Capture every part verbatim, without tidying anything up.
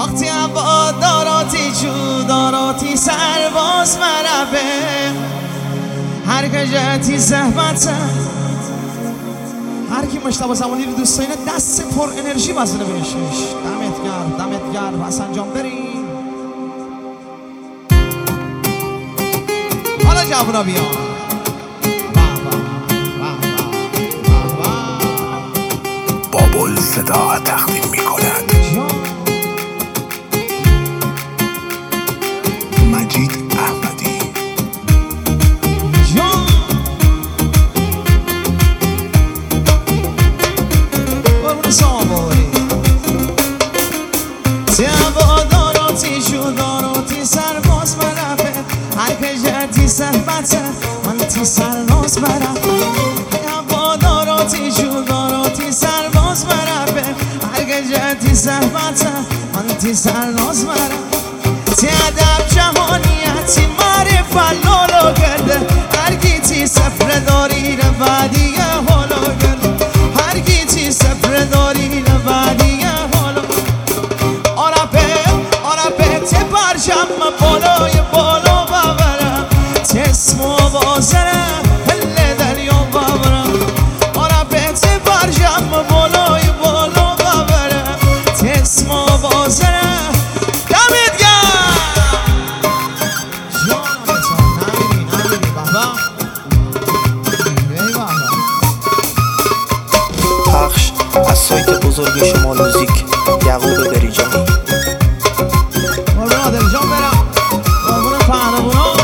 وقتی هواداراتی جوداراتی سرباز مربه هر کجاتی زحمت هر کی مشتبه زمانی رو دوست داره دست پر انرژی بزنه بهشش. دمت گرم دمت گرم حسن جان. بریم حالا جوونا بیان. بابل صدا تقدیم میکند مجید احمدی. قربون ساموری هواداراتی جوداراتی سرباز مربه هر کجاتی زحمت من تی سرناز مربه هواداراتی جوداراتی سرباز مربه هر کجاتی زحمت من تی سرناز مربه تی ادب جهانیتی معرفت لولو کرده هر کی تی سفر داری رو بعدی حالو کرده هر کی تی سفر داری رو بعدی حالو آرپه آرپه تی برجم بالای بالا ببرم تی اسمو بازرم هل دریا ببرم آرپه تی برجم بالای بالا ببرم تی اسمو بازرم. دمت گرم جانم بزن. نمیری نمیری بابا ای بابا. پخش از سایت بزرگ شما موزیک یعقوب بریجانی. قربون عادل جان برم. قربون پهلوانا.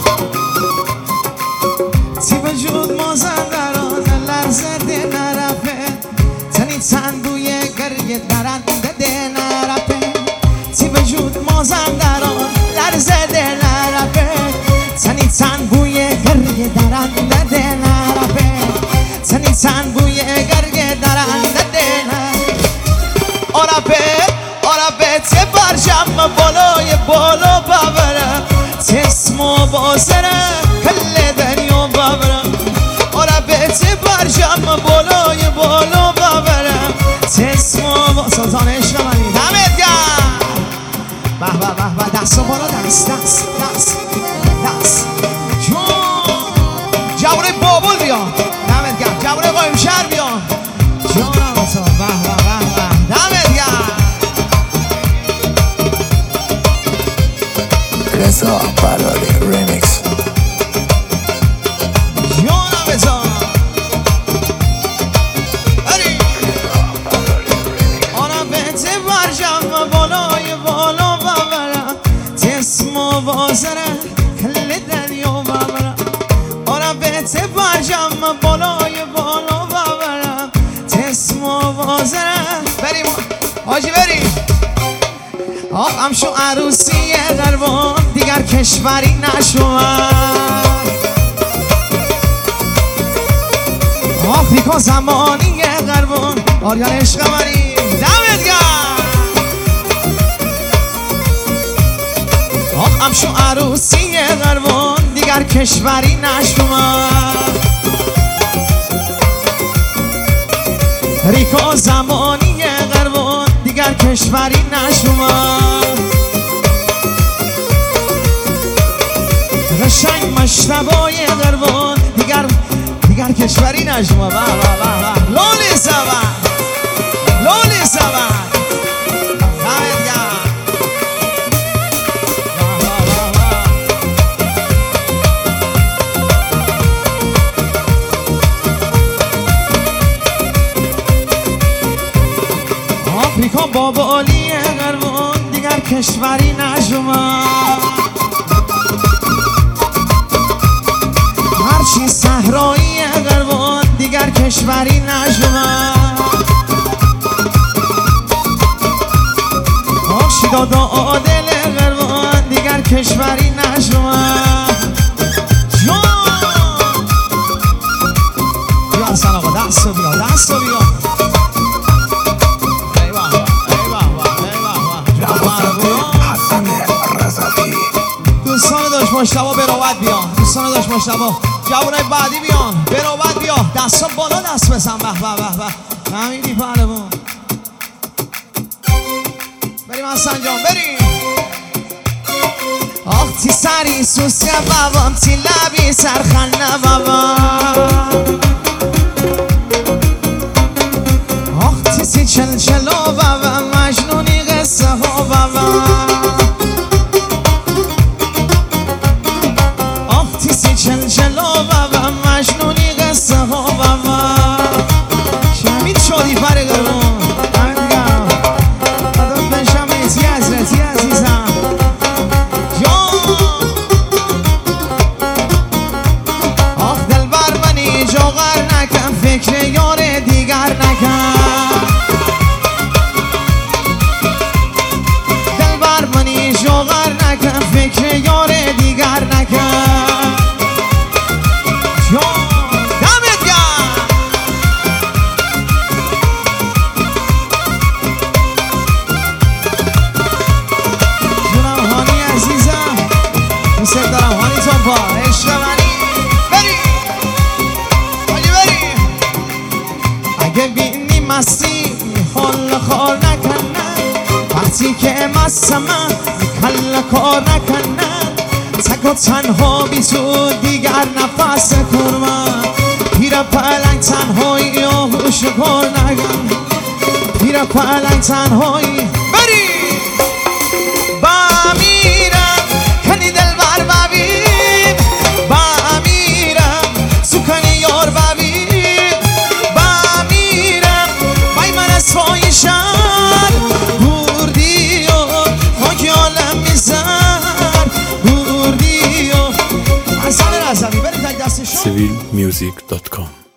تی وجود مازندران لرزه ده نرفه تنی تنبوی گریه درنده ده نرفه تی وجود مازندران لرزه ده نرفه تنی تنبوی گریه درنده ده نرفه تنی تنبوی گریه درنده ده نرفه آرپه آرپه تی برجم بالای بالا ببرم تی اسمو بازرم کل دریا ببرم آرپه تی برجم بالای بالا ببرم تی اسمو با سلطان عشق منی. دمت گرم. به به به به. دست و بالا دست دست دست دست جون جوانه بابل بیان. دمت گرم. جوانه قایم شهر بیان. جانم تو. به به به به. دمت گرم. رضا براری ریمیکس. جانم بزن. بری آنم بهت برجم بالای بالا ببرم تی اسمو بازرم کل دریا ببرم آنم بهت برجم بالای بالا ببرم تی اسمو بازرم. بریم حاجی بریم. آقام شو عروسی قربان دیگر کشوری نشوم آفریقا زمانی قربان آریان عشق منی. دمت گرم. آقام شو عروسی قربان دیگر کشوری نشوم ریکا زمانی قربان دیگر کشوری نشوم قشنگ مشتبای قربان دیگر دیگر کشوری نشوم. با با با با. لولی زبان لولی زبان. دمت گرم. آفریقا بابالی قربان دیگر کشوری نشوم هرچی صحرایی قربان دیگر کشوری نشوم آخشی دادا عادل قربان دیگر کشوری نشوم جان بیا حسن آقا دستو بیا دستو بیا. دوستان داشت مشتبه براوت بیان. دوستان داشت مشتبه جوانای بعدی بیان. براوت بیا. دستا بالا دست بزن. به به به به. همین پهلوان. بریم حسن جان بریم. آخ تی سری سوسیه بابام تی لبی سرخنه بابام آخ تی سی چل چلو بابام مجنونی قصه ها بابام آخ تی سی چل چلو بابام مجنونی قصه ها بابام شمید شدی پره قرون فکر یار دیگر نکن دلبر منی شوغر نکن فکر یار دیگر نکن جان دمت گرم جونم هانی عزیزم دوست دارم هانی تون پا عشق منی اگه بینی مستی حال کار نکنن وقتی که مستم من کل کار نکنن تک و تنها بی تو دیگر نفس کنم پیر پلنگ تنهایی آهوش کار نگن پیر پلنگ تنهایی بری با میرم کنی دل بر ببین با میرم سکنی یار ببین سوی شهر بردی و خاکی عالم میزن بردی و حسن رزمی بریم تک دست شما سیویل میوزیک دات کام